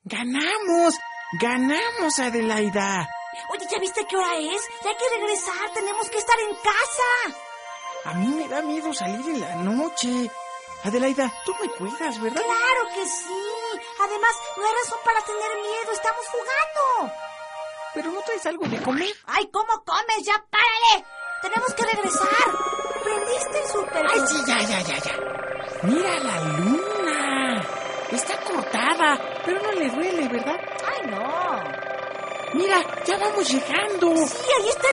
¡Ganamos! ¡Ganamos, Adelaida! Oye, ¿ya viste qué hora es? Ya hay que regresar, tenemos que estar en casa. A mí me da miedo salir en la noche. Adelaida, tú me cuidas, ¿verdad? Claro que sí. Además, no hay razón para tener miedo, estamos jugando. ¿Pero no traes algo de comer? ¡Ay, cómo comes! ¡Ya párale! Tenemos que regresar. ¿Prendiste el súper? ¡Ay, sí, ya! ¡Mira la luna! Está cortada, pero no le duele, ¿verdad? ¡Ay, no! ¡Mira, ya vamos llegando! Sí, ahí está